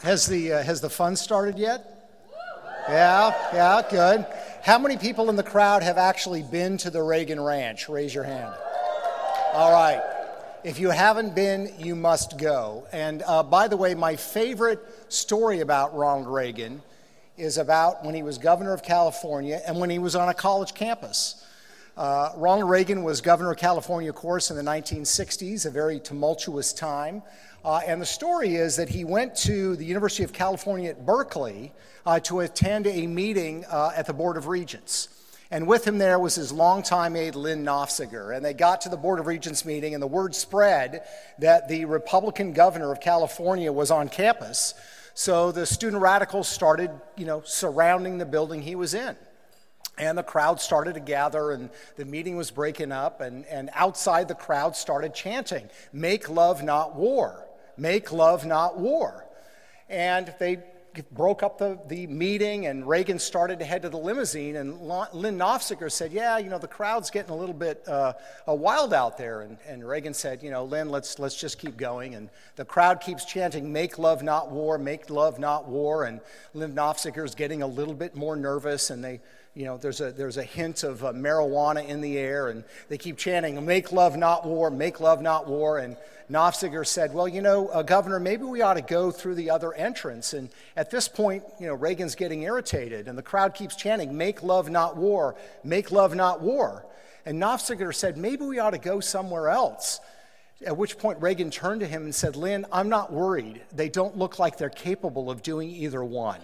Has the fun started yet? Yeah, good. How many people in the crowd have actually been to the Reagan Ranch? Raise your hand. All right. If you haven't been, you must go. And by the way, my favorite story about Ronald Reagan is about when he was governor of California and when he was on a college campus. Ronald Reagan was governor of California, of course, in the 1960s, a very tumultuous time. And the story is that he went to the University of California at Berkeley to attend a meeting at the Board of Regents. And with him there was his longtime aide, Lynn Nofziger. And they got to the Board of Regents meeting, and the word spread that the Republican governor of California was on campus. So the student radicals started, surrounding the building he was in. And the crowd started to gather, and the meeting was breaking up, and outside the crowd started chanting, "Make love, not war. Make love, not war." And they broke up the meeting, and Reagan started to head to the limousine, and Lynn Nofziger said, the crowd's getting a little bit wild out there. And Reagan said, Lynn, let's just keep going. And the crowd keeps chanting, "Make love, not war, make love, not war." And Lynn Nofziger's getting a little bit more nervous, and there's a hint of marijuana in the air, and they keep chanting, "Make love, not war, make love, not war." And Nofziger said, Governor, maybe we ought to go through the other entrance. And at this point, Reagan's getting irritated, and the crowd keeps chanting, "Make love, not war, make love, not war." And Nofziger said, maybe we ought to go somewhere else. At which point Reagan turned to him and said, "Lynn, I'm not worried. They don't look like they're capable of doing either one."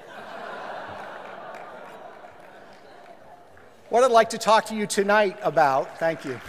What I'd like to talk to you tonight about, thank you.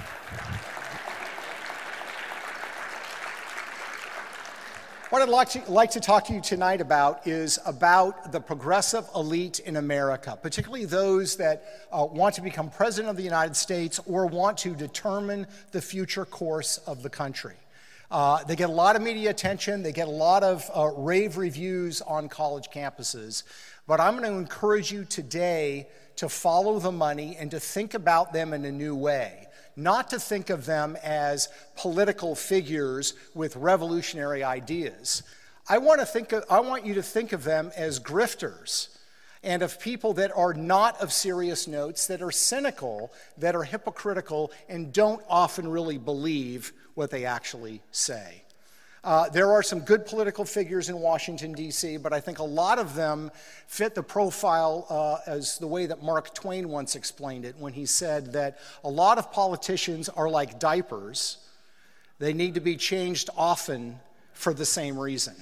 What I'd like to talk to you tonight about is about the progressive elite in America, particularly those that want to become president of the United States or want to determine the future course of the country. They get a lot of media attention, they get a lot of rave reviews on college campuses, but I'm going to encourage you today to follow the money and to think about them in a new way. Not to think of them as political figures with revolutionary ideas. I want you to think of them as grifters and of people that are not of serious notes, that are cynical, that are hypocritical, and don't often really believe what they actually say. There are some good political figures in Washington, D.C., but I think a lot of them fit the profile as the way that Mark Twain once explained it when he said that a lot of politicians are like diapers. They need to be changed often for the same reason.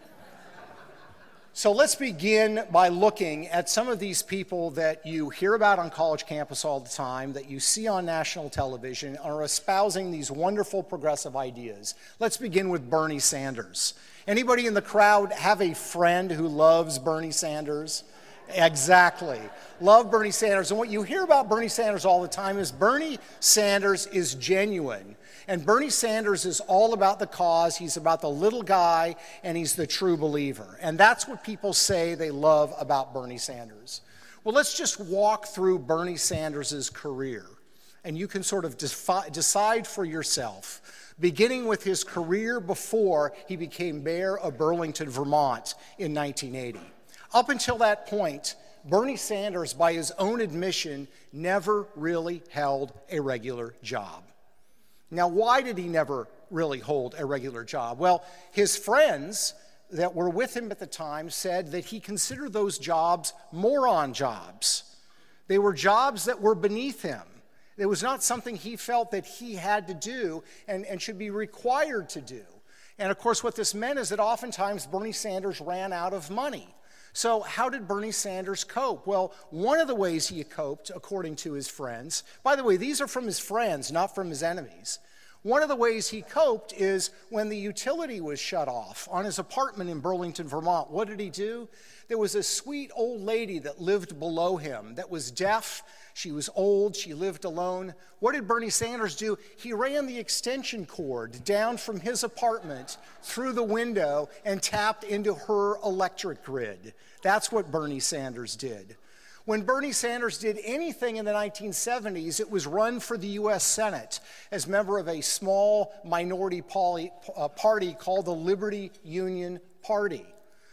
So let's begin by looking at some of these people that you hear about on college campus all the time, that you see on national television, are espousing these wonderful progressive ideas. Let's begin with Bernie Sanders. Anybody in the crowd have a friend who loves Bernie Sanders? Exactly. Love Bernie Sanders. And what you hear about Bernie Sanders all the time is Bernie Sanders is genuine. And Bernie Sanders is all about the cause. He's about the little guy, and he's the true believer. And that's what people say they love about Bernie Sanders. Well, let's just walk through Bernie Sanders' career, and you can sort of decide for yourself, beginning with his career before he became mayor of Burlington, Vermont in 1980. Up until that point, Bernie Sanders, by his own admission, never really held a regular job. Now, why did he never really hold a regular job? Well, his friends that were with him at the time said that he considered those jobs moron jobs. They were jobs that were beneath him. It was not something he felt that he had to do and should be required to do. And of course, what this meant is that oftentimes Bernie Sanders ran out of money. So how did Bernie Sanders cope? Well, one of the ways he coped, according to his friends, by the way, these are from his friends, not from his enemies. One of the ways he coped is when the utility was shut off on his apartment in Burlington, Vermont. What did he do? There was a sweet old lady that lived below him that was deaf. She was old. She lived alone. What did Bernie Sanders do? He ran the extension cord down from his apartment through the window and tapped into her electric grid. That's what Bernie Sanders did. When Bernie Sanders did anything in the 1970s, it was run for the U.S. Senate as member of a small minority party called the Liberty Union Party.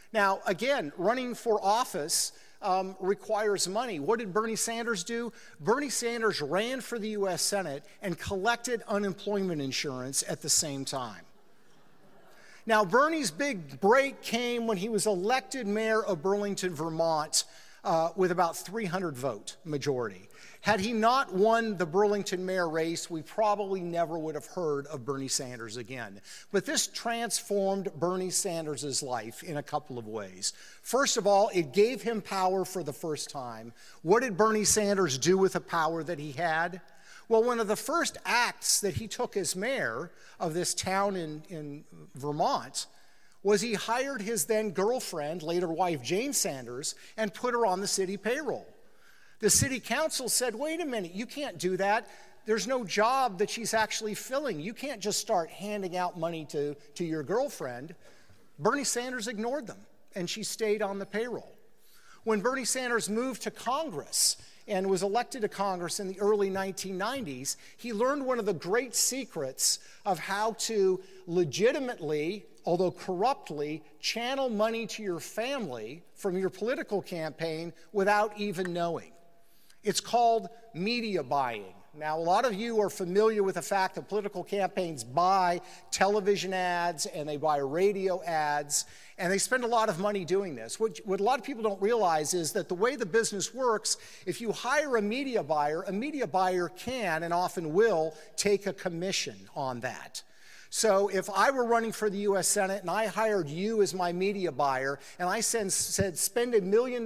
Now, again, running for office requires money. What did Bernie Sanders do? Bernie Sanders ran for the U.S. Senate and collected unemployment insurance at the same time. Now, Bernie's big break came when he was elected mayor of Burlington, Vermont, with about 300 vote majority. Had he not won the Burlington mayor race, we probably never would have heard of Bernie Sanders again. But this transformed Bernie Sanders' life in a couple of ways. First of all, it gave him power for the first time. What did Bernie Sanders do with the power that he had? Well, one of the first acts that he took as mayor of this town in Vermont was he hired his then girlfriend, later wife Jane Sanders, and put her on the city payroll. The city council said, wait a minute, you can't do that. There's no job that she's actually filling. You can't just start handing out money to your girlfriend. Bernie Sanders ignored them, and she stayed on the payroll. When Bernie Sanders moved to Congress and was elected to Congress in the early 1990s, he learned one of the great secrets of how to legitimately, although corruptly, channel money to your family from your political campaign without even knowing. It's called media buying. Now, a lot of you are familiar with the fact that political campaigns buy television ads and they buy radio ads, and they spend a lot of money doing this. What a lot of people don't realize is that the way the business works, if you hire a media buyer can and often will take a commission on that. So if I were running for the U.S. Senate and I hired you as my media buyer and I said spend $1 million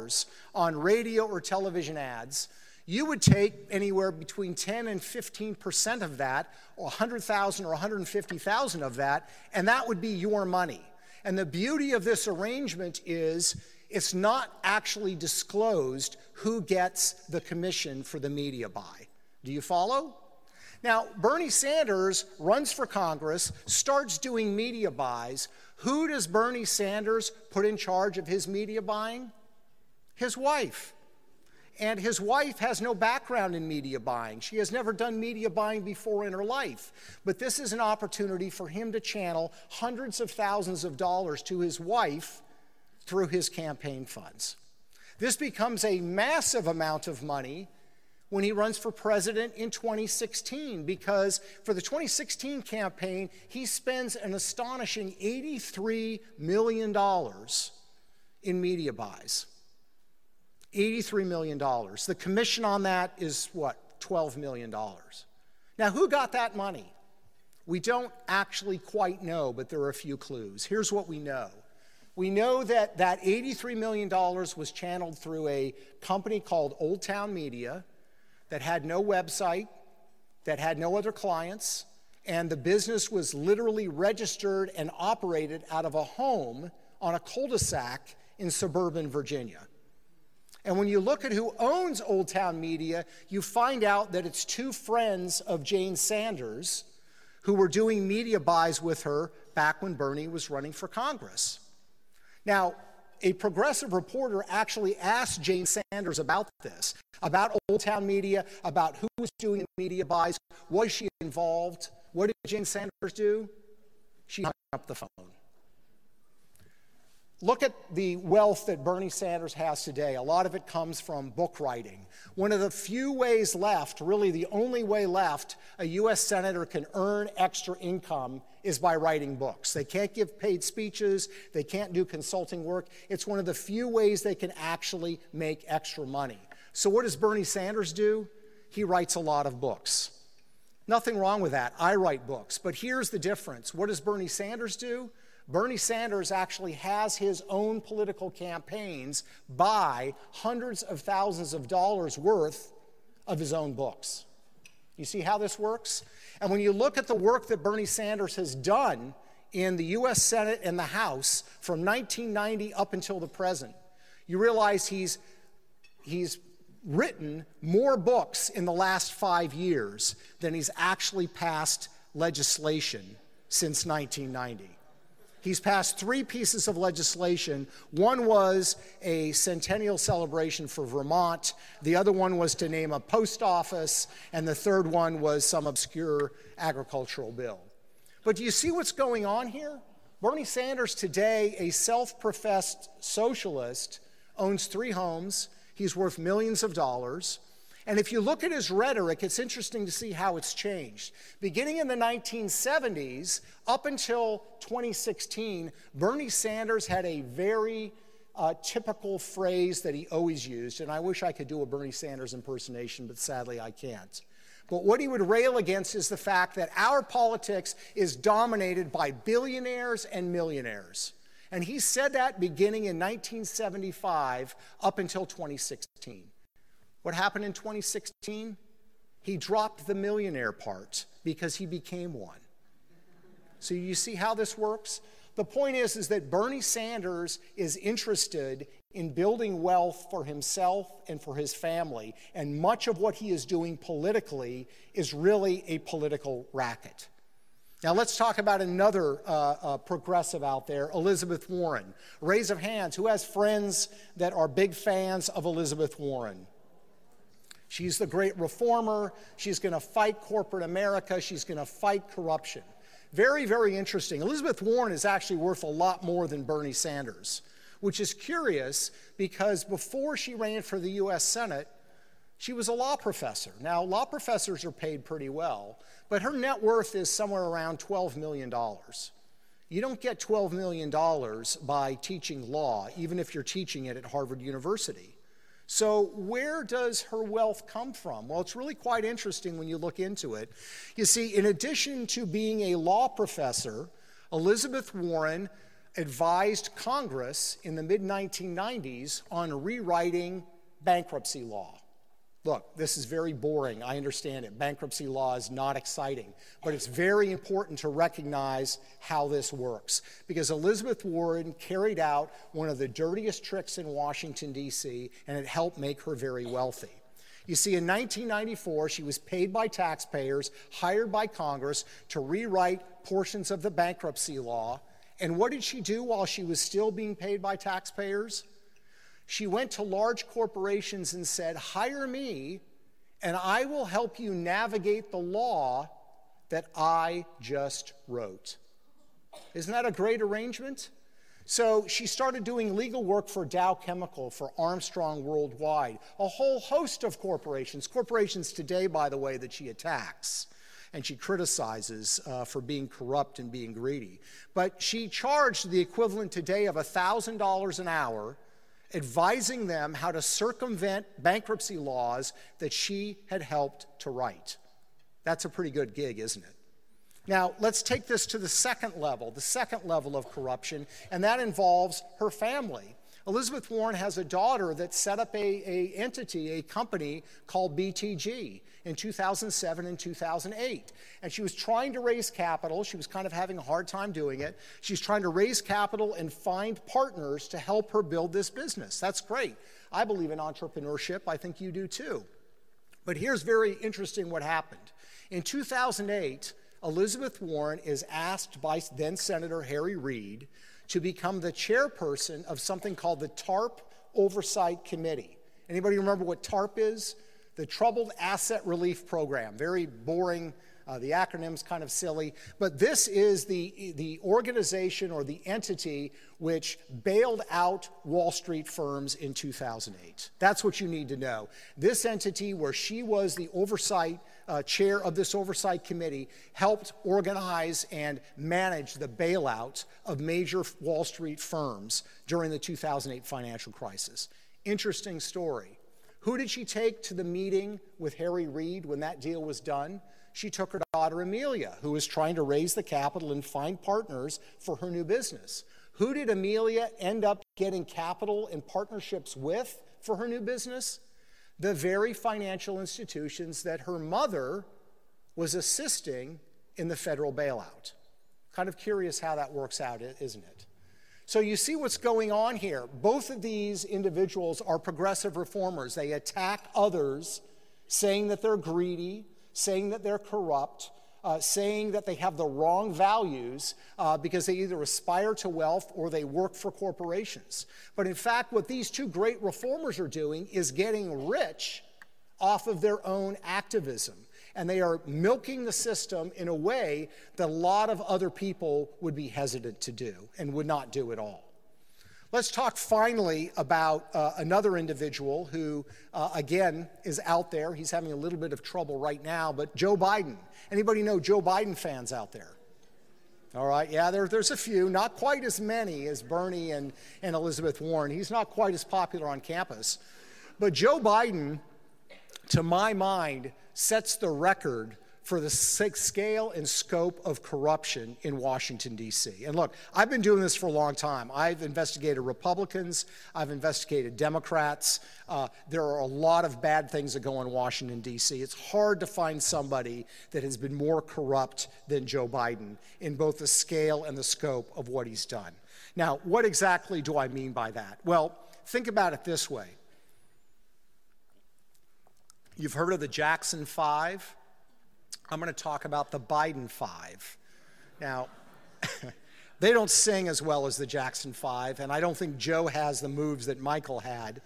on radio or television ads, you would take anywhere between 10 and 15% of that, or 100,000 or 150,000 of that, and that would be your money. And the beauty of this arrangement is it's not actually disclosed who gets the commission for the media buy. Do you follow? Now, Bernie Sanders runs for Congress, starts doing media buys. Who does Bernie Sanders put in charge of his media buying? His wife. And his wife has no background in media buying. She has never done media buying before in her life. But this is an opportunity for him to channel hundreds of thousands of dollars to his wife through his campaign funds. This becomes a massive amount of money when he runs for president in 2016, because for the 2016 campaign, he spends an astonishing $83 million in media buys. $83 million. The commission on that is what? $12 million. Now, who got that money? We don't actually quite know, but there are a few clues. Here's what we know. We know that that $83 million was channeled through a company called Old Town Media that had no website, that had no other clients, and the business was literally registered and operated out of a home on a cul-de-sac in suburban Virginia. And when you look at who owns Old Town Media, you find out that it's two friends of Jane Sanders who were doing media buys with her back when Bernie was running for Congress. Now, a progressive reporter actually asked Jane Sanders about this, about Old Town Media, about who was doing the media buys. Was she involved? What did Jane Sanders do? She hung up the phone. Look at the wealth that Bernie Sanders has today. A lot of it comes from book writing. One of the few ways left, really the only way left, a U.S. senator can earn extra income is by writing books. They can't give paid speeches. They can't do consulting work. It's one of the few ways they can actually make extra money. So what does Bernie Sanders do? He writes a lot of books. Nothing wrong with that. I write books. But here's the difference. What does Bernie Sanders do? Bernie Sanders actually has his own political campaigns buy hundreds of thousands of dollars worth of his own books. You see how this works? And when you look at the work that Bernie Sanders has done in the U.S. Senate and the House from 1990 up until the present, you realize he's written more books in the last 5 years than he's actually passed legislation since 1990. He's passed 3 pieces of legislation. One was a centennial celebration for Vermont. The other one was to name a post office. And the third one was some obscure agricultural bill. But do you see what's going on here? Bernie Sanders today, a self-professed socialist, owns 3 homes. He's worth millions of dollars. And if you look at his rhetoric, it's interesting to see how it's changed. Beginning in the 1970s, up until 2016, Bernie Sanders had a very typical phrase that he always used, and I wish I could do a Bernie Sanders impersonation, but sadly I can't. But what he would rail against is the fact that our politics is dominated by billionaires and millionaires. And he said that beginning in 1975 up until 2016. What happened in 2016? He dropped the millionaire part because he became one. So you see how this works? The point is that Bernie Sanders is interested in building wealth for himself and for his family, and much of what he is doing politically is really a political racket. Now let's talk about another progressive out there, Elizabeth Warren. Raise of hands, who has friends that are big fans of Elizabeth Warren? She's the great reformer. She's going to fight corporate America. She's going to fight corruption. Very, very interesting. Elizabeth Warren is actually worth a lot more than Bernie Sanders, which is curious because before she ran for the U.S. Senate, she was a law professor. Now, law professors are paid pretty well, but her net worth is somewhere around $12 million. You don't get $12 million by teaching law, even if you're teaching it at Harvard University. So where does her wealth come from? Well, it's really quite interesting when you look into it. You see, in addition to being a law professor, Elizabeth Warren advised Congress in the mid-1990s on rewriting bankruptcy law. Look, this is very boring. I understand it. Bankruptcy law is not exciting. But it's very important to recognize how this works. Because Elizabeth Warren carried out one of the dirtiest tricks in Washington, D.C., and it helped make her very wealthy. You see, in 1994, she was paid by taxpayers, hired by Congress to rewrite portions of the bankruptcy law. And what did she do while she was still being paid by taxpayers? She went to large corporations and said, hire me, and I will help you navigate the law that I just wrote. Isn't that a great arrangement? So she started doing legal work for Dow Chemical, for Armstrong Worldwide, a whole host of corporations today, by the way, that she attacks and she criticizes for being corrupt and being greedy. But she charged the equivalent today of $1,000 an hour, advising them how to circumvent bankruptcy laws that she had helped to write. That's a pretty good gig, isn't it? Now, let's take this to the second level of corruption, and that involves her family. Elizabeth Warren has a daughter that set up a company called BTG in 2007 and 2008. And she was trying to raise capital. She was kind of having a hard time doing it. She's trying to raise capital and find partners to help her build this business. That's great. I believe in entrepreneurship. I think you do too. But here's very interesting what happened. In 2008, Elizabeth Warren is asked by then Senator Harry Reid to become the chairperson of something called the TARP Oversight Committee. Anybody remember what TARP is? The Troubled Asset Relief Program. Very boring. The acronym's kind of silly. But this is the organization or the entity which bailed out Wall Street firms in 2008. That's what you need to know. This entity, where she was the oversight chair of this oversight committee, helped organize and manage the bailout of major Wall Street firms during the 2008 financial crisis. Interesting story. Who did she take to the meeting with Harry Reid when that deal was done? She took her daughter Amelia, who was trying to raise the capital and find partners for her new business. Who did Amelia end up getting capital and partnerships with for her new business? The very financial institutions that her mother was assisting in the federal bailout. Kind of curious how that works out, isn't it? So you see what's going on here. Both of these individuals are progressive reformers. They attack others, saying that they're greedy, saying that they're corrupt, saying that they have the wrong values because they either aspire to wealth or they work for corporations. But in fact, what these two great reformers are doing is getting rich off of their own activism. And they are milking the system in a way that a lot of other people would be hesitant to do and would not do at all. Let's talk finally about another individual who, again, is out there. He's having a little bit of trouble right now, but Joe Biden. Anybody know Joe Biden fans out there? All right, yeah, there's a few, not quite as many as Bernie and Elizabeth Warren. He's not quite as popular on campus. But Joe Biden, to my mind, sets the record for the scale and scope of corruption in Washington, D.C. And look, I've been doing this for a long time. I've investigated Republicans. I've investigated Democrats. There are a lot of bad things that go on in Washington, D.C. It's hard to find somebody that has been more corrupt than Joe Biden in both the scale and the scope of what he's done. Now, what exactly do I mean by that? Well, think about it this way. You've heard of the Jackson Five. I'm going to talk about the Biden Five. Now, they don't sing as well as the Jackson Five, and I don't think Joe has the moves that Michael had.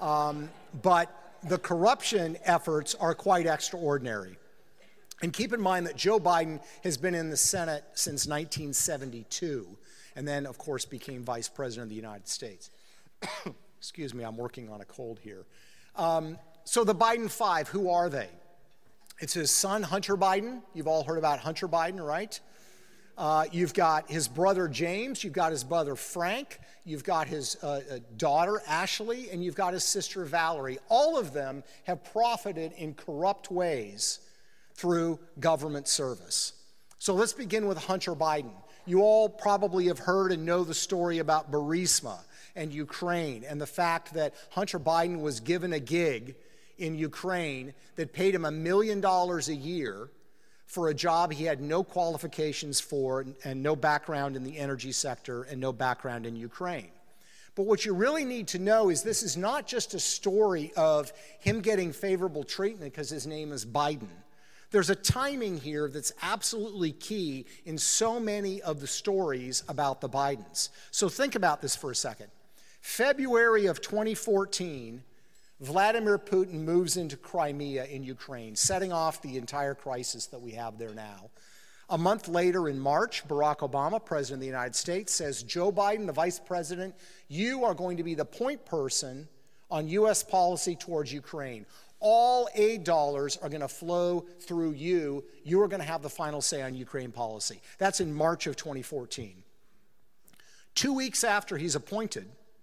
But the corruption efforts are quite extraordinary. And keep in mind that Joe Biden has been in the Senate since 1972, and then, of course, became Vice President of the United States. Excuse me, I'm working on a cold here. So the Biden Five, who are they? It's his son, Hunter Biden. You've all heard about Hunter Biden, right? You've got his brother, James. You've got his brother, Frank. You've got his daughter, Ashley. And you've got his sister, Valerie. All of them have profited in corrupt ways through government service. So let's begin with Hunter Biden. You all probably have heard and know the story about Burisma and Ukraine and the fact that Hunter Biden was given a gig in Ukraine that paid him $1 million a year for a job he had no qualifications for and no background in the energy sector and no background in Ukraine. But what you really need to know is this is not just a story of him getting favorable treatment because his name is Biden. There's a timing here that's absolutely key in so many of the stories about the Bidens. So think about this for a second. February of 2014, Vladimir Putin moves into Crimea in Ukraine, setting off the entire crisis that we have there now. A month later in March, Barack Obama, President of the United States, says, Joe Biden, the Vice President, you are going to be the point person on U.S. policy towards Ukraine. All aid dollars are going to flow through you. You are going to have the final say on Ukraine policy. That's in March of 2014. 2 weeks after he's appointed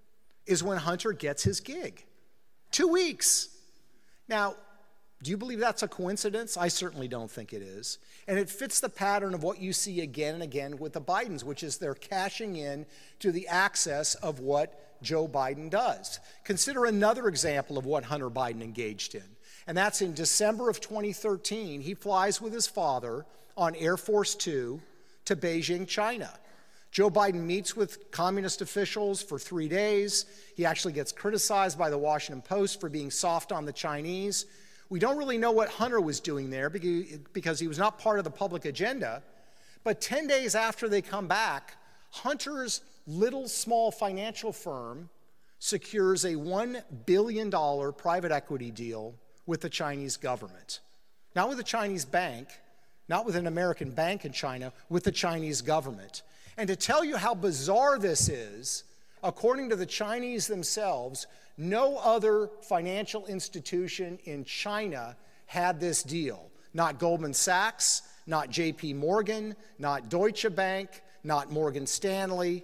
is when Hunter gets his gig. 2 weeks. Now, do you believe that's a coincidence? I certainly don't think it is. And it fits the pattern of what you see again and again with the Bidens, which is they're cashing in to the access of what Joe Biden does. Consider another example of what Hunter Biden engaged in. And that's in December of 2013. He flies with his father on Air Force Two to Beijing, China. Joe Biden meets with communist officials for 3 days. He actually gets criticized by the Washington Post for being soft on the Chinese. We don't really know what Hunter was doing there because he was not part of the public agenda. But 10 days after they come back, Hunter's little small financial firm secures a $1 billion private equity deal with the Chinese government. Not with a Chinese bank, not with an American bank in China, with the Chinese government. And to tell you how bizarre this is, according to the Chinese themselves, no other financial institution in China had this deal. Not Goldman Sachs, not JP Morgan, not Deutsche Bank, not Morgan Stanley.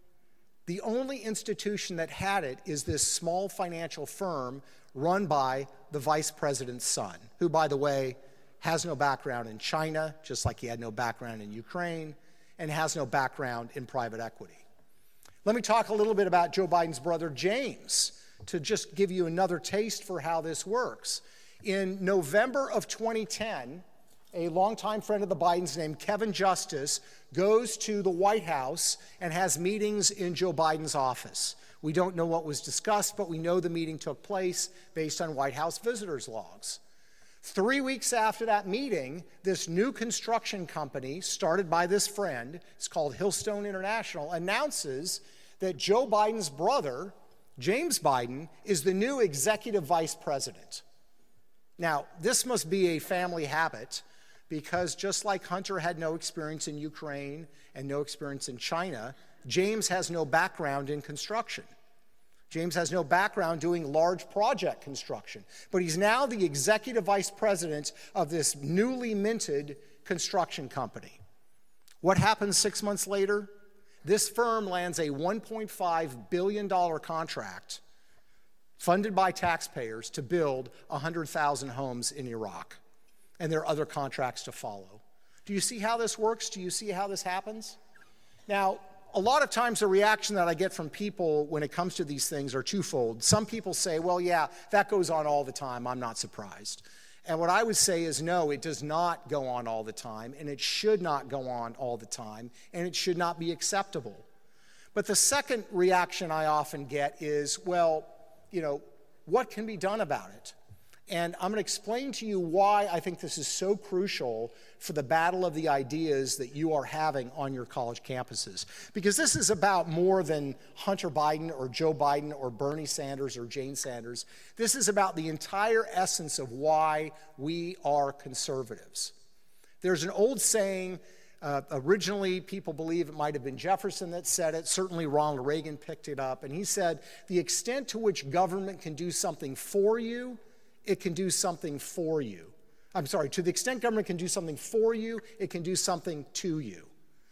The only institution that had it is this small financial firm run by the vice president's son, who, by the way, has no background in China, just like he had no background in Ukraine, and has no background in private equity. Let me talk a little bit about Joe Biden's brother, James, to just give you another taste for how this works. In November of 2010, a longtime friend of the Bidens named Kevin Justice goes to the White House and has meetings in Joe Biden's office. We don't know what was discussed, but we know the meeting took place based on White House visitors' logs. 3 weeks after that meeting, this new construction company started by this friend, it's called Hillstone International, announces that Joe Biden's brother, James Biden, is the new executive vice president. Now, this must be a family habit because just like Hunter had no experience in Ukraine and no experience in China, James has no background in construction. James has no background doing large project construction, but he's now the executive vice president of this newly minted construction company. What happens 6 months later? This firm lands a $1.5 billion contract funded by taxpayers to build 100,000 homes in Iraq. And there are other contracts to follow. Do you see how this works? Do you see how this happens? Now, a lot of times the reaction that I get from people when it comes to these things are twofold. Some people say, well, yeah, that goes on all the time. I'm not surprised. And what I would say is, no, it does not go on all the time, and it should not go on all the time, and it should not be acceptable. But the second reaction I often get is, well, what can be done about it? And I'm going to explain to you why I think this is so crucial for the battle of the ideas that you are having on your college campuses. Because this is about more than Hunter Biden or Joe Biden or Bernie Sanders or Jane Sanders. This is about the entire essence of why we are conservatives. There's an old saying, originally people believe it might have been Jefferson that said it, certainly Ronald Reagan picked it up, and he said, the extent to which government can do something for you, it can do something for you. To the extent government can do something for you, it can do something to you.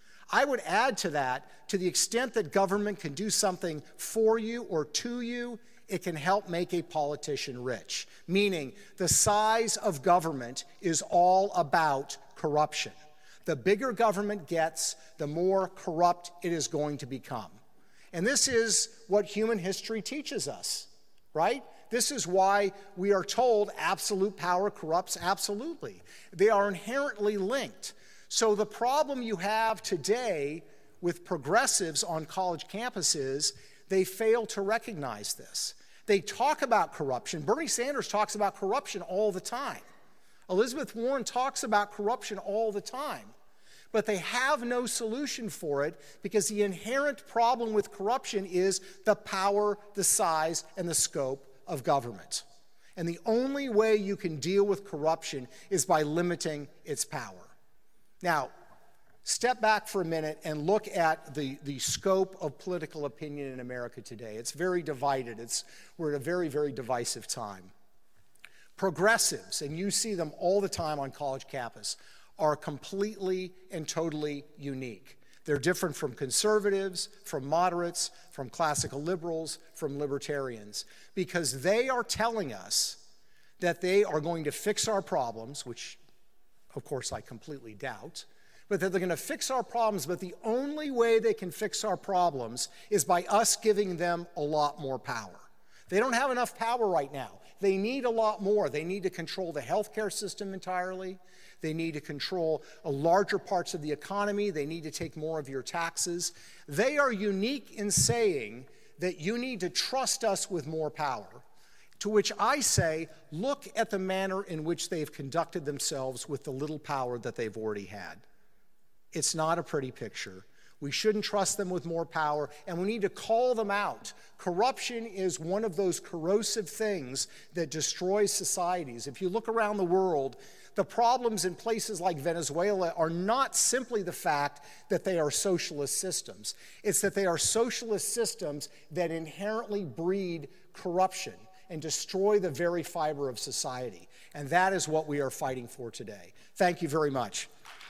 I would add to that, to the extent that government can do something for you or to you, it can help make a politician rich. Meaning, the size of government is all about corruption. The bigger government gets, the more corrupt it is going to become. And this is what human history teaches us, right? This is why we are told absolute power corrupts absolutely. They are inherently linked. So the problem you have today with progressives on college campuses, they fail to recognize this. They talk about corruption. Bernie Sanders talks about corruption all the time. Elizabeth Warren talks about corruption all the time. But they have no solution for it because the inherent problem with corruption is the power, the size, and the scope of government. And the only way you can deal with corruption is by limiting its power. Now, step back for a minute and look at the scope of political opinion in America today. It's very divided. We're at a very, very divisive time. Progressives, and you see them all the time on college campus, are completely and totally unique. They're different from conservatives, from moderates, from classical liberals, from libertarians, because they are telling us that they are going to fix our problems, which, of course, I completely doubt, but that they're going to fix our problems, but the only way they can fix our problems is by us giving them a lot more power. They don't have enough power right now. They need a lot more. They need to control the healthcare system entirely. They need to control larger parts of the economy. They need to take more of your taxes. They are unique in saying that you need to trust us with more power, to which I say, look at the manner in which they've conducted themselves with the little power that they've already had. It's not a pretty picture. We shouldn't trust them with more power, and we need to call them out. Corruption is one of those corrosive things that destroys societies. If you look around the world, the problems in places like Venezuela are not simply the fact that they are socialist systems. It's that they are socialist systems that inherently breed corruption and destroy the very fiber of society. And that is what we are fighting for today. Thank you very much.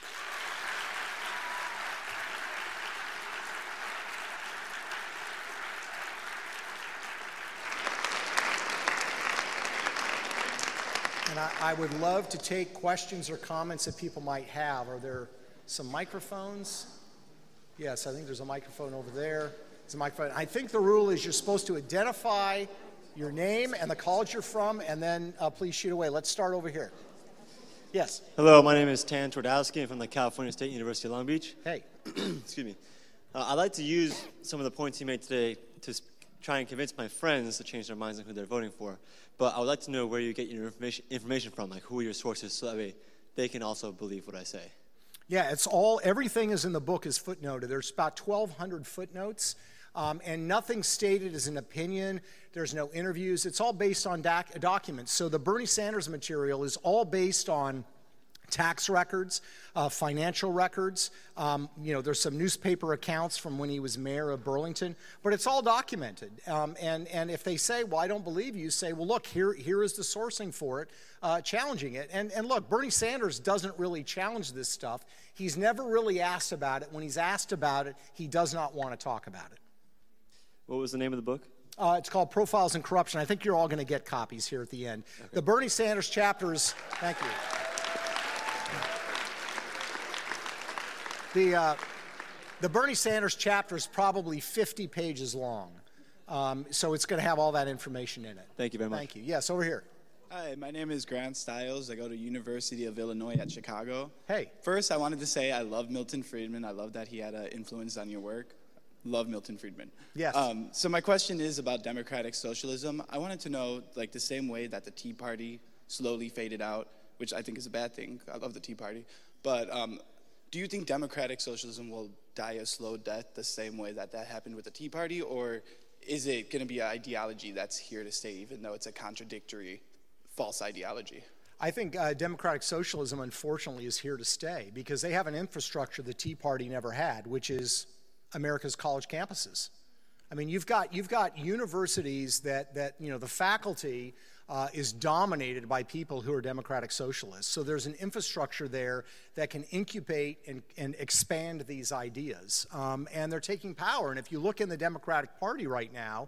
And I would love to take questions or comments that people might have. Are there some microphones? Yes, I think there's a microphone over there. There's a microphone. I think the rule is you're supposed to identify your name and the college you're from, and then please shoot away. Let's start over here. Yes. Hello, my name is Tan Twardowski. I'm from the California State University of Long Beach. Hey. Excuse me. I'd like to use some of the points you made today to try and convince my friends to change their minds on who they're voting for. But I would like to know where you get your information from, like who are your sources, so that way they can also believe what I say. Yeah, everything is in the book is footnoted. There's about 1,200 footnotes. And nothing stated as an opinion. There's no interviews. It's all based on documents. So the Bernie Sanders material is all based on tax records, financial records. There's some newspaper accounts from when he was mayor of Burlington, but it's all documented. And if they say, well, I don't believe you, say, well, look, here is the sourcing for it, challenging it. And look, Bernie Sanders doesn't really challenge this stuff. He's never really asked about it. When he's asked about it, he does not want to talk about it. What was the name of the book? It's called Profiles in Corruption. I think you're all going to get copies here at the end. Okay. The Bernie Sanders chapters, thank you. The Bernie Sanders chapter is probably 50 pages long, so it's going to have all that information in it. Thank you very much. Thank you. Yes, over here. Hi, my name is Grant Stiles. I go to University of Illinois at Chicago. Hey. First, I wanted to say I love Milton Friedman. I love that he had an influence on your work. Love Milton Friedman. Yes. So my question is about democratic socialism. I wanted to know, like, the same way that the Tea Party slowly faded out, which I think is a bad thing. I love the Tea Party. But do you think democratic socialism will die a slow death the same way that happened with the Tea Party, or is it going to be an ideology that's here to stay, even though it's a contradictory, false ideology? I think democratic socialism, unfortunately, is here to stay because they have an infrastructure the Tea Party never had, which is America's college campuses. I mean, you've got universities that the faculty is dominated by people who are democratic socialists. So there's an infrastructure there that can incubate and expand these ideas. And they're taking power. And if you look in the Democratic Party right now,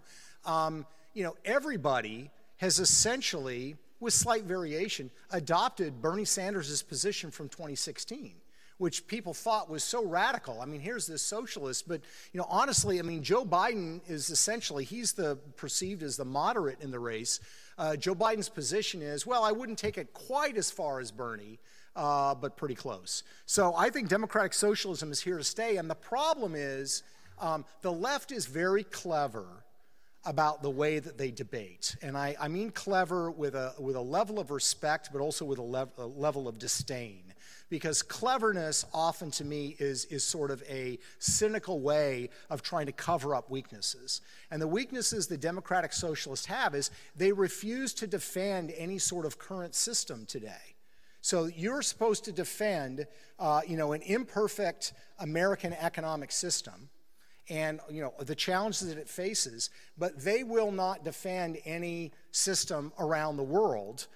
everybody has essentially, with slight variation, adopted Bernie Sanders' position from 2016. Which people thought was so radical. I mean, here's this socialist, but honestly, I mean, Joe Biden is essentially, he's perceived as the moderate in the race. Joe Biden's position is, well, I wouldn't take it quite as far as Bernie, but pretty close. So I think democratic socialism is here to stay, and the problem is the left is very clever about the way that they debate. And I mean clever with a level of respect, but also with a level of disdain. Because cleverness often to me is sort of a cynical way of trying to cover up weaknesses. And the weaknesses the democratic socialists have is they refuse to defend any sort of current system today. So you're supposed to defend an imperfect American economic system and the challenges that it faces, but they will not defend any system around the world,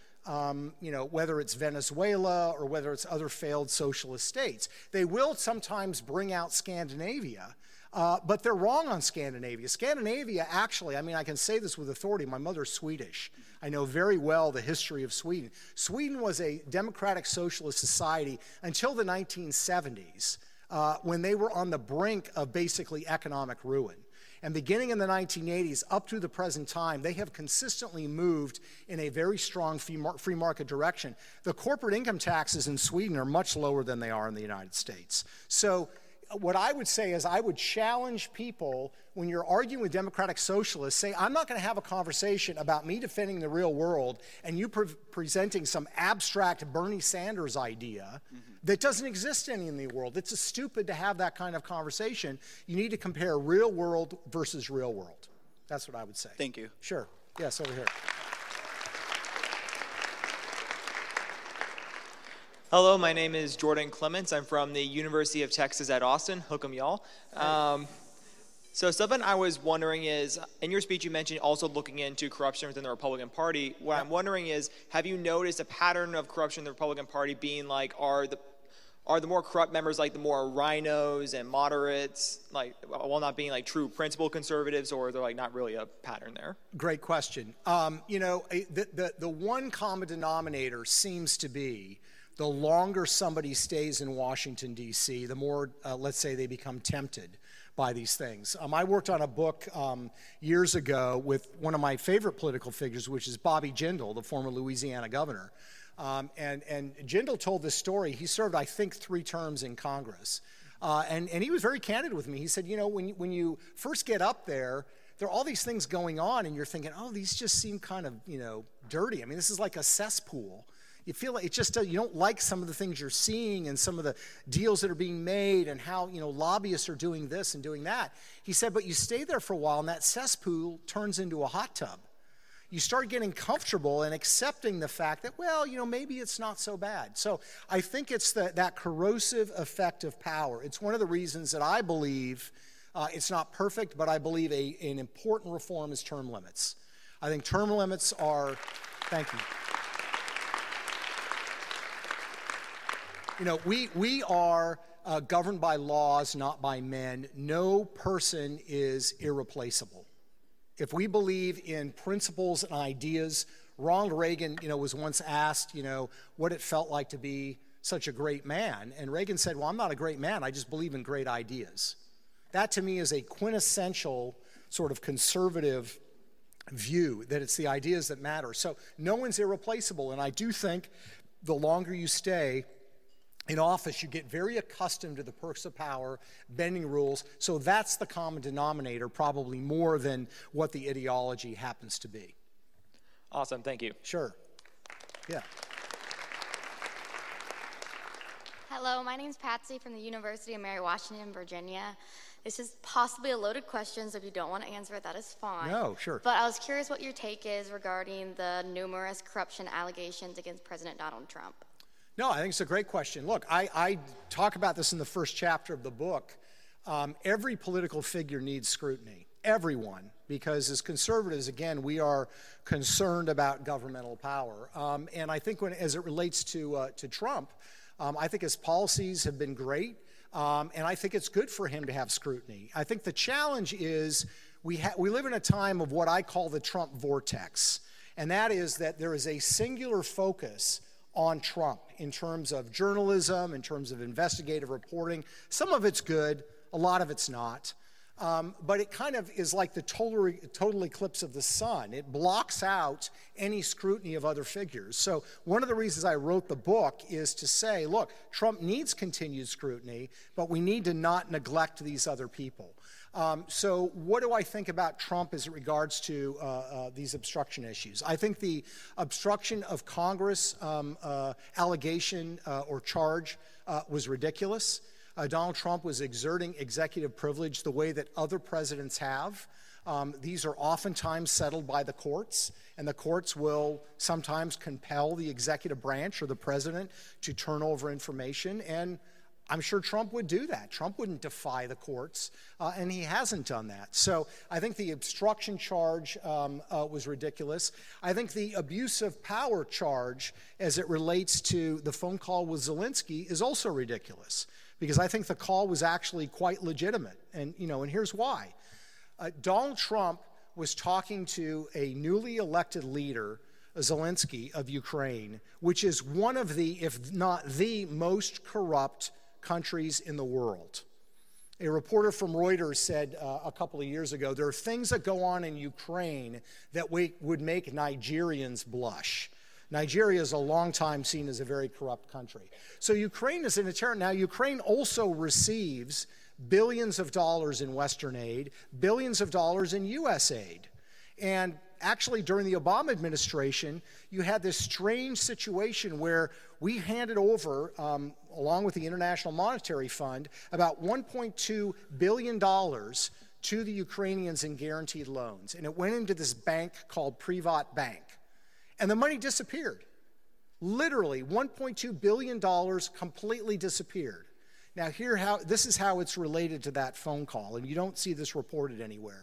whether it's Venezuela or whether it's other failed socialist states. They will sometimes bring out Scandinavia, but they're wrong on Scandinavia. Scandinavia, actually, I mean, I can say this with authority. My mother's Swedish. I know very well the history of Sweden. Sweden was a democratic socialist society until the 1970s, when they were on the brink of basically economic ruin. And beginning in the 1980s up to the present time, they have consistently moved in a very strong free market direction. The corporate income taxes in Sweden are much lower than they are in the United States. So what I would say is I would challenge people when you're arguing with democratic socialists, say, I'm not going to have a conversation about me defending the real world and you presenting some abstract Bernie Sanders idea that doesn't exist any in the world. It's stupid to have that kind of conversation. You need to compare real world versus real world. That's what I would say. Thank you. Sure. Yes, over here. Hello, my name is Jordan Clements. I'm from the University of Texas at Austin. Hook 'em, y'all. So something I was wondering is, in your speech you mentioned also looking into corruption within the Republican Party. What I'm wondering is, have you noticed a pattern of corruption in the Republican Party being like, are the more corrupt members like the more rhinos and moderates, like, while not being like true principled conservatives, or they're like not really a pattern there? Great question. The one common denominator seems to be the longer somebody stays in Washington, D.C., the more, let's say, they become tempted by these things. I worked on a book years ago with one of my favorite political figures, which is Bobby Jindal, the former Louisiana governor. And Jindal told this story. He served, I think, 3 terms in Congress. And he was very candid with me. He said, when you first get up there are all these things going on, and you're thinking, oh, these just seem kind of, dirty. I mean, this is like a cesspool. You feel like you don't like some of the things you're seeing and some of the deals that are being made and how, lobbyists are doing this and doing that. He said, but you stay there for a while and that cesspool turns into a hot tub. You start getting comfortable and accepting the fact that, maybe it's not so bad. So I think it's that corrosive effect of power. It's one of the reasons that I believe it's not perfect, but I believe an important reform is term limits. I think term limits are, thank you. We are governed by laws, not by men. No person is irreplaceable. If we believe in principles and ideas, Ronald Reagan, was once asked, what it felt like to be such a great man. And Reagan said, well, I'm not a great man. I just believe in great ideas. That to me is a quintessential sort of conservative view, that it's the ideas that matter. So no one's irreplaceable. And I do think the longer you stay in office, you get very accustomed to the perks of power, bending rules. So that's the common denominator, probably more than what the ideology happens to be. Awesome. Thank you. Sure. Yeah. Hello, my name's Patsy from the University of Mary Washington, Virginia. This is possibly a loaded question, so if you don't want to answer it, that is fine. No, sure. But I was curious what your take is regarding the numerous corruption allegations against President Donald Trump. No, I think it's a great question. Look, I talk about this in the first chapter of the book. Every political figure needs scrutiny. Everyone. Because as conservatives, again, we are concerned about governmental power. And I think as it relates to Trump, I think his policies have been great. And I think it's good for him to have scrutiny. I think the challenge is we live in a time of what I call the Trump vortex. And that is that there is a singular focus on Trump in terms of journalism, in terms of investigative reporting. Some of it's good, a lot of it's not. But it kind of is like the total eclipse of the sun. It blocks out any scrutiny of other figures. So one of the reasons I wrote the book is to say, look, Trump needs continued scrutiny, but we need to not neglect these other people. So what do I think about Trump as it regards to these obstruction issues? I think the obstruction of Congress allegation or charge was ridiculous. Donald Trump was exerting executive privilege the way that other presidents have. These are oftentimes settled by the courts, and the courts will sometimes compel the executive branch or the president to turn over information, and I'm sure Trump would do that. Trump wouldn't defy the courts, and he hasn't done that. So I think the obstruction charge was ridiculous. I think the abuse of power charge as it relates to the phone call with Zelensky is also ridiculous, because I think the call was actually quite legitimate. And, and here's why. Donald Trump was talking to a newly elected leader, Zelensky, of Ukraine, which is one of the, if not the most corrupt countries in the world. A reporter from Reuters said a couple of years ago, there are things that go on in Ukraine that would make Nigerians blush. Nigeria is a long time seen as a very corrupt country. So Ukraine is in a terror. Now, Ukraine also receives billions of dollars in Western aid, billions of dollars in U.S. aid. And actually, during the Obama administration, you had this strange situation where we handed over, along with the International Monetary Fund, about $1.2 billion to the Ukrainians in guaranteed loans. And it went into this bank called Privat Bank. And the money disappeared. Literally, $1.2 billion completely disappeared. Now, this is how it's related to that phone call, and you don't see this reported anywhere.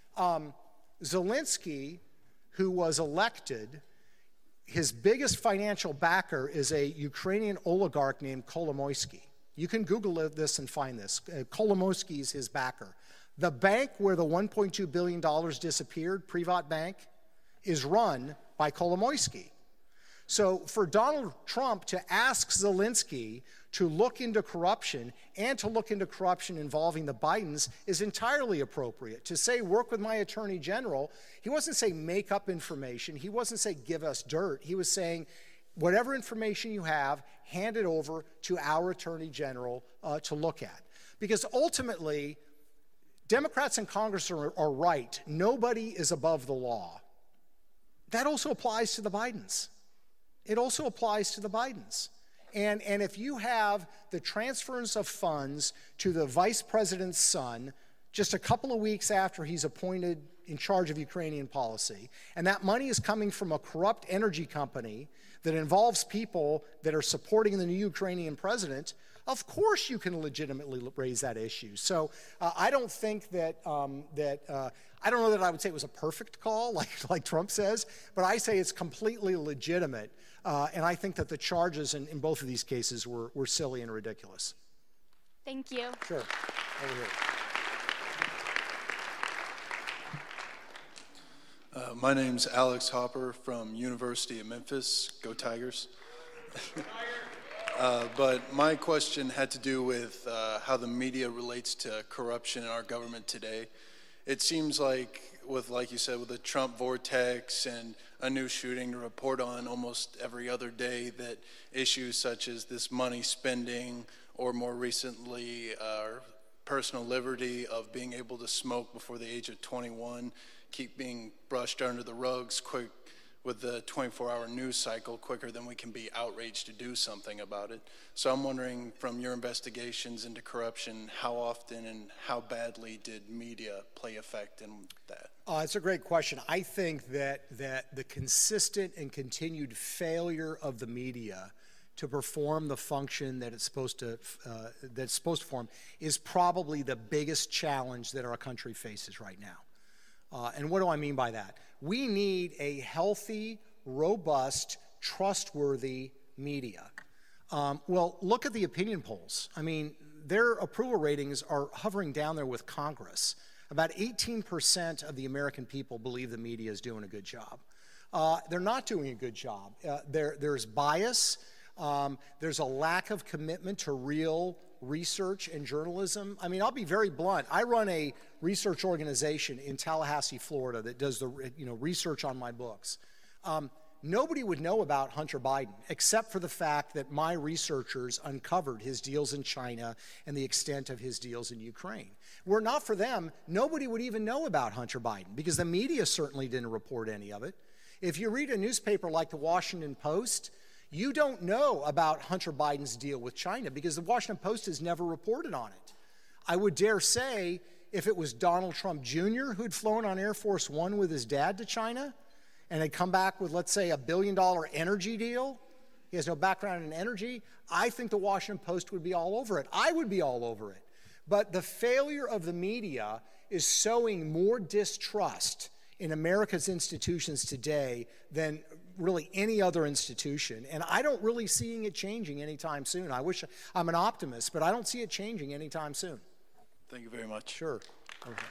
Zelensky, who was elected, his biggest financial backer is a Ukrainian oligarch named Kolomoisky. You can Google this and find this. Kolomoisky is his backer. The bank where the $1.2 billion disappeared, Privat Bank, is run by Kolomoisky. So for Donald Trump to ask Zelensky to look into corruption and to look into corruption involving the Bidens is entirely appropriate. To say, work with my attorney general, he wasn't saying make up information. He wasn't saying give us dirt. He was saying, whatever information you have, hand it over to our attorney general to look at. Because ultimately, Democrats in Congress are right. Nobody is above the law. That also applies to the Bidens. it also applies to the Bidens. And if you have the transference of funds to the vice president's son just a couple of weeks after he's appointed in charge of Ukrainian policy, and that money is coming from a corrupt energy company that involves people that are supporting the new Ukrainian president, of course you can legitimately raise that issue. So I don't think that, I don't know that I would say it was a perfect call, like Trump says, but I say it's completely legitimate. And I think that the charges in both of these cases were silly and ridiculous. Thank you. Sure. Over here. My name's Alex Hopper from University of Memphis. Go Tigers. But my question had to do with how the media relates to corruption in our government today. It seems like, like you said, with the Trump vortex and a new shooting to report on almost every other day, that issues such as this money spending, or more recently, our personal liberty of being able to smoke before the age of 21, keep being brushed under the rugs quick with the 24-hour news cycle, quicker than we can be outraged to do something about it. So I'm wondering, from your investigations into corruption, how often and how badly did media play effect in that? It's a great question. I think that the consistent and continued failure of the media to perform the function that it's supposed to perform is probably the biggest challenge that our country faces right now. And what do I mean by that? We need a healthy, robust, trustworthy media. Well, look at the opinion polls. I mean, their approval ratings are hovering down there with Congress. About 18% of the American people believe the media is doing a good job. They're not doing a good job. There's bias. There's a lack of commitment to real research and journalism. I mean, I'll be very blunt. I run a research organization in Tallahassee, Florida, that does the research on my books. Nobody would know about Hunter Biden except for the fact that my researchers uncovered his deals in China and the extent of his deals in Ukraine. Were it not for them, nobody would even know about Hunter Biden because the media certainly didn't report any of it. If you read a newspaper like the Washington Post, you don't know about Hunter Biden's deal with China because the Washington Post has never reported on it. I would dare say if it was Donald Trump Jr. who'd flown on Air Force One with his dad to China and had come back with, let's say, $1 billion energy deal, he has no background in energy, I think the Washington Post would be all over it. I would be all over it. But the failure of the media is sowing more distrust in America's institutions today than really any other institution, and I don't really see it changing anytime soon. I'm an optimist, but I don't see it changing anytime soon. Thank you very much. Sure. Okay.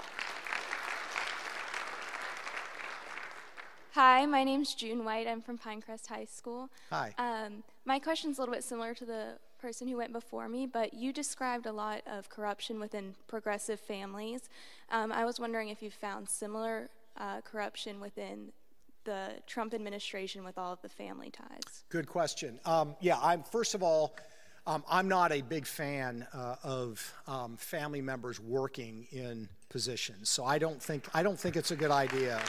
Hi, my name's June White. I'm from Pinecrest High School. Hi. My question's a little bit similar to the person who went before me, but you described a lot of corruption within progressive families. I was wondering if you found similar corruption within the Trump administration with all of the family ties. Good question. First of all, I'm not a big fan of family members working in positions, so I don't think it's a good idea.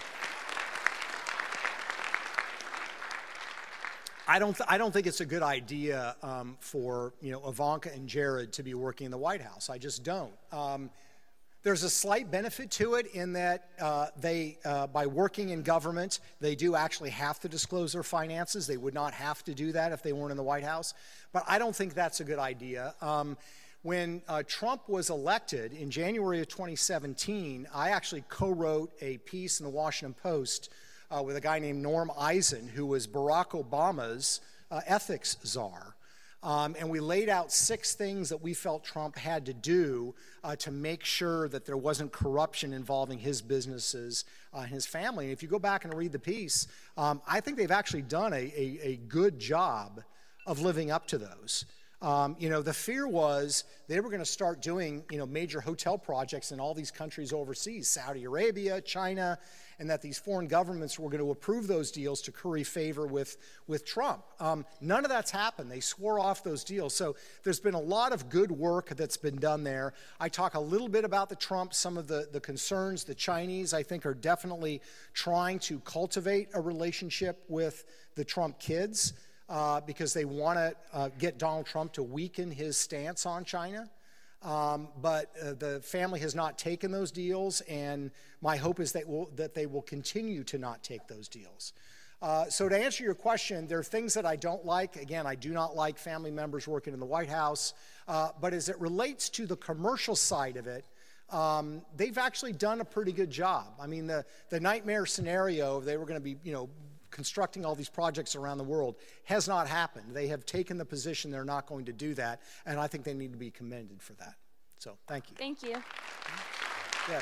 I don't think it's a good idea for Ivanka and Jared to be working in the White House. I just don't. There's a slight benefit to it in that by working in government, they do actually have to disclose their finances. They would not have to do that if they weren't in the White House. But I don't think that's a good idea. When Trump was elected in January of 2017, I actually co-wrote a piece in the Washington Post with a guy named Norm Eisen, who was Barack Obama's ethics czar. And we laid out 6 things that we felt Trump had to do to make sure that there wasn't corruption involving his businesses and his family. And if you go back and read the piece, I think they've actually done a good job of living up to those. The fear was they were going to start doing, major hotel projects in all these countries overseas, Saudi Arabia, China, and that these foreign governments were going to approve those deals to curry favor with Trump. None of that's happened. They swore off those deals. So there's been a lot of good work that's been done there. I talk a little bit about the Trump, some of the concerns. The Chinese, I think, are definitely trying to cultivate a relationship with the Trump kids. because they want to get Donald Trump to weaken his stance on China. But the family has not taken those deals, and my hope is that they will continue to not take those deals. So to answer your question, there are things that I don't like. Again, I do not like family members working in the White House. But as it relates to the commercial side of it, they've actually done a pretty good job. I mean, the nightmare scenario, they were going to be, constructing all these projects around the world, has not happened. They have taken the position they're not going to do that, and I think they need to be commended for that. So, thank you. Thank you. Yes.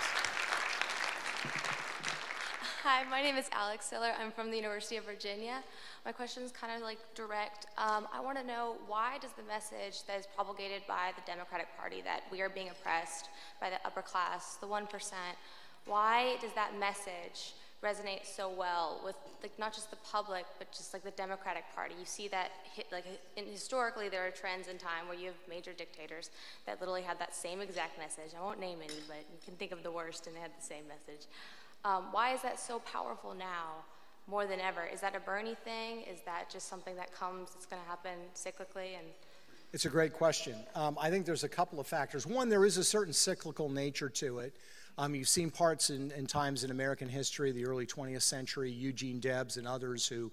Hi, my name is Alex Siller. I'm from the University of Virginia. My question is kind of like direct. I want to know, why does the message that is promulgated by the Democratic Party that we are being oppressed by the upper class, the 1%, why does that message resonate so well with not just the public, but just like the Democratic Party? You see that historically there are trends in time where you have major dictators that literally had that same exact message. I won't name any, but you can think of the worst, and they had the same message. Why is that so powerful now more than ever? Is that a Bernie thing? Is that just something that comes, it's going to happen cyclically? And It's a great question. I think there's a couple of factors. One, there is a certain cyclical nature to it. You've seen parts in times in American history, the early 20th century, Eugene Debs and others who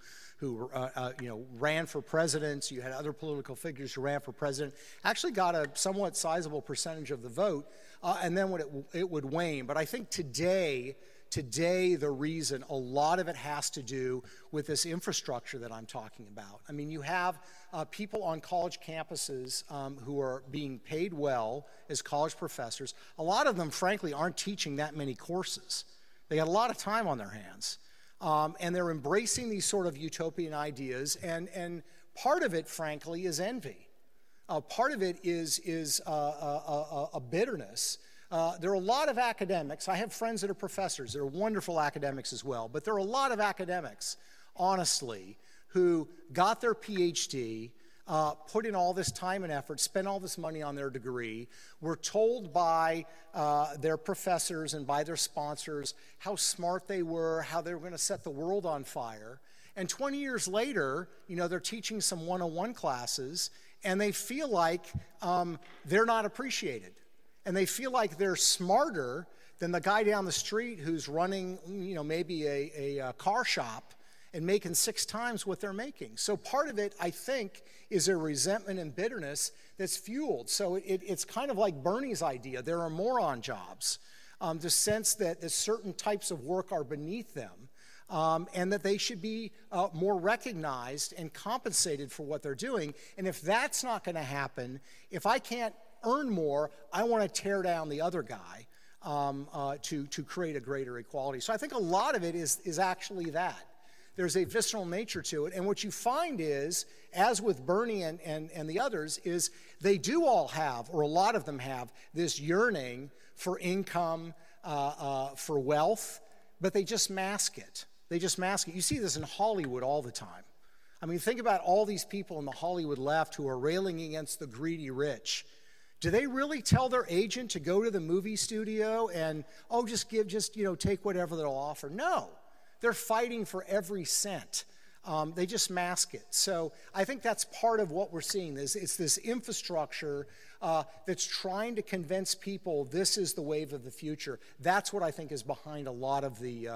ran for presidents. You had other political figures who ran for president, actually got a somewhat sizable percentage of the vote, and then it would wane. But I think today, the reason, a lot of it has to do with this infrastructure that I'm talking about. I mean, you have people on college campuses who are being paid well as college professors. A lot of them, frankly, aren't teaching that many courses. They got a lot of time on their hands. And they're embracing these sort of utopian ideas. And part of it, frankly, is envy. Part of it is a bitterness. There are a lot of academics. I have friends that are professors. They're wonderful academics as well. But there are a lot of academics, honestly, who got their PhD, put in all this time and effort, spent all this money on their degree, were told by their professors and by their sponsors how smart they were, how they were going to set the world on fire. And 20 years later, they're teaching some 101 classes, and they feel like they're not appreciated. And they feel like they're smarter than the guy down the street who's running, maybe a car shop and making 6 times what they're making. So part of it, I think, is a resentment and bitterness that's fueled. So it's kind of like Bernie's idea. There are moron jobs. The sense that certain types of work are beneath them, and that they should be more recognized and compensated for what they're doing. And if that's not going to happen, if I can't earn more, I want to tear down the other guy to create a greater equality. So I think a lot of it is actually that. There's a visceral nature to it. And what you find is, as with Bernie and the others, is they do all have, or a lot of them have, this yearning for income, for wealth, but they just mask it. They just mask it. You see this in Hollywood all the time. I mean, think about all these people in the Hollywood left who are railing against the greedy rich. Do they really tell their agent to go to the movie studio and, take whatever they'll offer? No. They're fighting for every cent. They just mask it. So I think that's part of what we're seeing. It's this infrastructure that's trying to convince people this is the wave of the future. That's what I think is behind a lot of the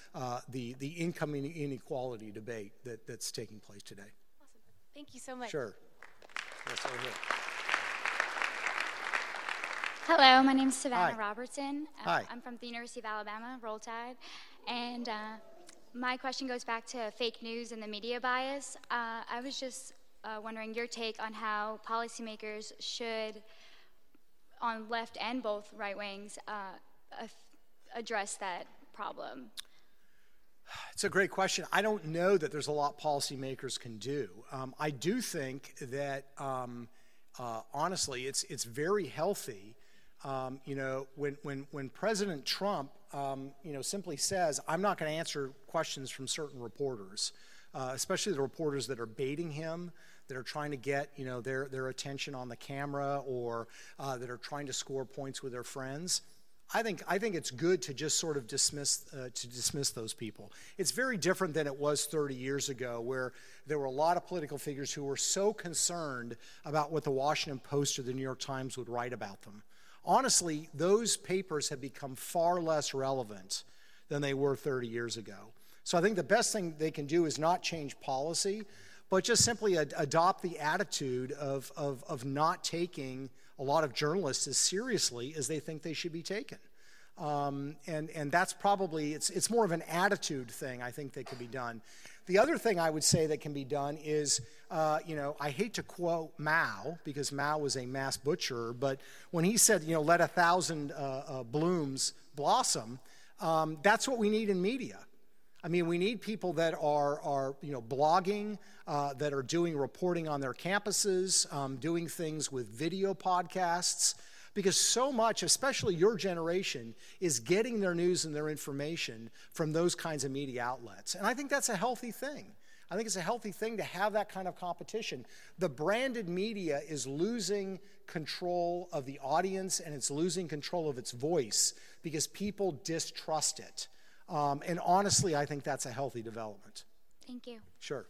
income inequality debate that's taking place today. Awesome. Thank you so much. Sure. Yes, over here. Hello, my name is Savannah Hi. Robertson. Hi. I'm from the University of Alabama, Roll Tide. And my question goes back to fake news and the media bias. I was just wondering your take on how policymakers should, on left and both right wings, address that problem. It's a great question. I don't know that there's a lot policymakers can do. I do think that, honestly, it's very healthy. When President Trump, simply says, I'm not going to answer questions from certain reporters, especially the reporters that are baiting him, that are trying to get, their attention on the camera, or that are trying to score points with their friends. I think it's good to just sort of dismiss those people. It's very different than it was 30 years ago, where there were a lot of political figures who were so concerned about what the Washington Post or the New York Times would write about them. Honestly, those papers have become far less relevant than they were 30 years ago. So I think the best thing they can do is not change policy, but just simply adopt the attitude of not taking a lot of journalists as seriously as they think they should be taken. And that's probably, it's more of an attitude thing, I think, that can be done. The other thing I would say that can be done is, I hate to quote Mao, because Mao was a mass butcherer, but when he said, let 1,000 blooms blossom, that's what we need in media. I mean, we need people that are blogging, that are doing reporting on their campuses, doing things with video podcasts, because so much, especially your generation, is getting their news and their information from those kinds of media outlets. And I think that's a healthy thing. I think it's a healthy thing to have that kind of competition. The branded media is losing control of the audience, and it's losing control of its voice because people distrust it. And honestly, I think that's a healthy development. Thank you. Sure.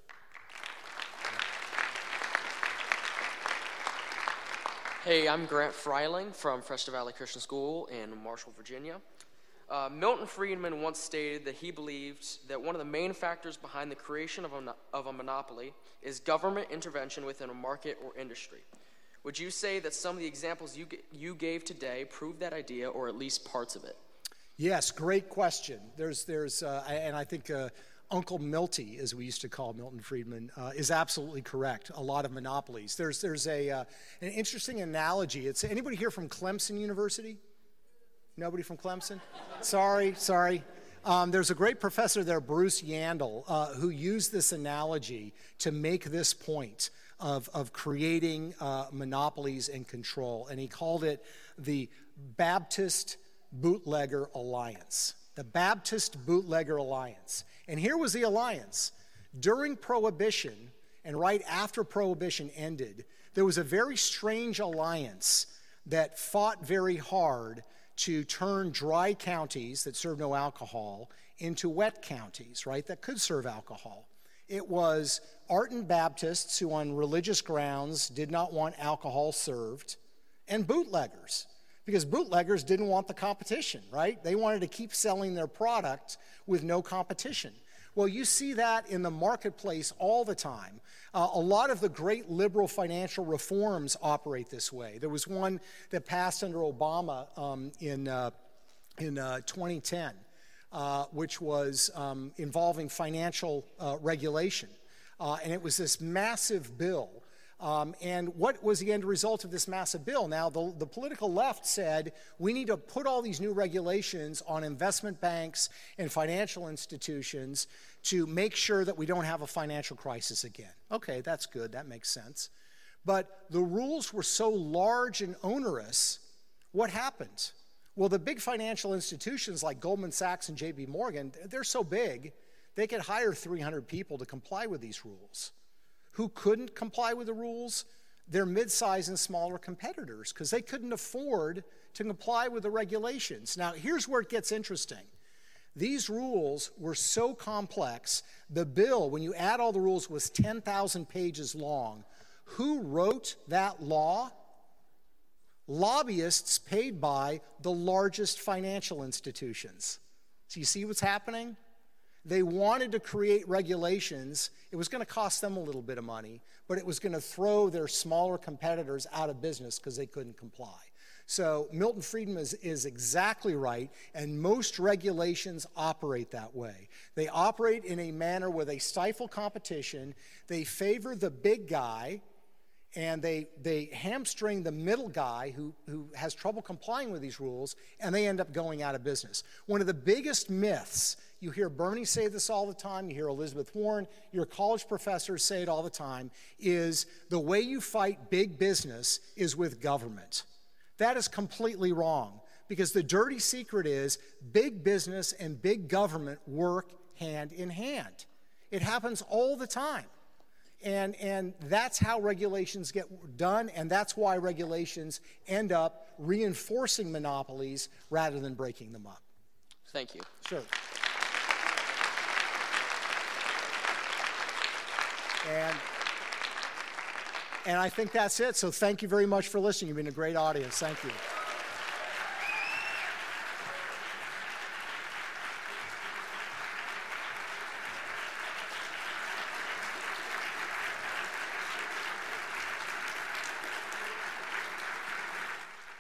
Hey, I'm Grant Freiling from Fresno Valley Christian School in Marshall, Virginia. Milton Friedman once stated that he believed that one of the main factors behind the creation of a monopoly is government intervention within a market or industry. Would you say that some of the examples you gave today prove that idea, or at least parts of it? Yes, great question. And I think Uncle Milty, as we used to call Milton Friedman, is absolutely correct. A lot of monopolies. There's an interesting analogy. It's anybody here from Clemson University? Nobody from Clemson? Sorry. There's a great professor there, Bruce Yandel, who used this analogy to make this point of creating monopolies and control, and he called it the Baptist Bootlegger Alliance. The Baptist Bootlegger Alliance. And here was the alliance. During Prohibition, and right after Prohibition ended, there was a very strange alliance that fought very hard to turn dry counties that serve no alcohol into wet counties, right, that could serve alcohol. It was ardent Baptists who on religious grounds did not want alcohol served, and bootleggers, because bootleggers didn't want the competition, right? They wanted to keep selling their product with no competition. Well, you see that in the marketplace all the time. A lot of the great liberal financial reforms operate this way. There was one that passed under Obama in 2010, which was involving financial regulation. And it was this massive bill. And what was the end result of this massive bill? Now, the political left said, we need to put all these new regulations on investment banks and financial institutions to make sure that we don't have a financial crisis again. Okay, that's good. That makes sense. But the rules were so large and onerous, what happened? Well, the big financial institutions like Goldman Sachs and J.P. Morgan, they're so big, they could hire 300 people to comply with these rules. Who couldn't comply with the rules? Their mid-size and smaller competitors, because they couldn't afford to comply with the regulations. Now, here's where it gets interesting. These rules were so complex, the bill, when you add all the rules, was 10,000 pages long. Who wrote that law? Lobbyists paid by the largest financial institutions. So you see what's happening? They wanted to create regulations. It was going to cost them a little bit of money, but it was going to throw their smaller competitors out of business because they couldn't comply. So Milton Friedman is exactly right, and most regulations operate that way. They operate in a manner where they stifle competition, they favor the big guy, and they hamstring the middle guy who has trouble complying with these rules, and they end up going out of business. One of the biggest myths, you hear Bernie say this all the time, you hear Elizabeth Warren, your college professors say it all the time, is the way you fight big business is with government. That is completely wrong, because the dirty secret is big business and big government work hand in hand. It happens all the time. And that's how regulations get done, and that's why regulations end up reinforcing monopolies rather than breaking them up. Thank you. Sure. And I think that's it. So thank you very much for listening. You've been a great audience. Thank you.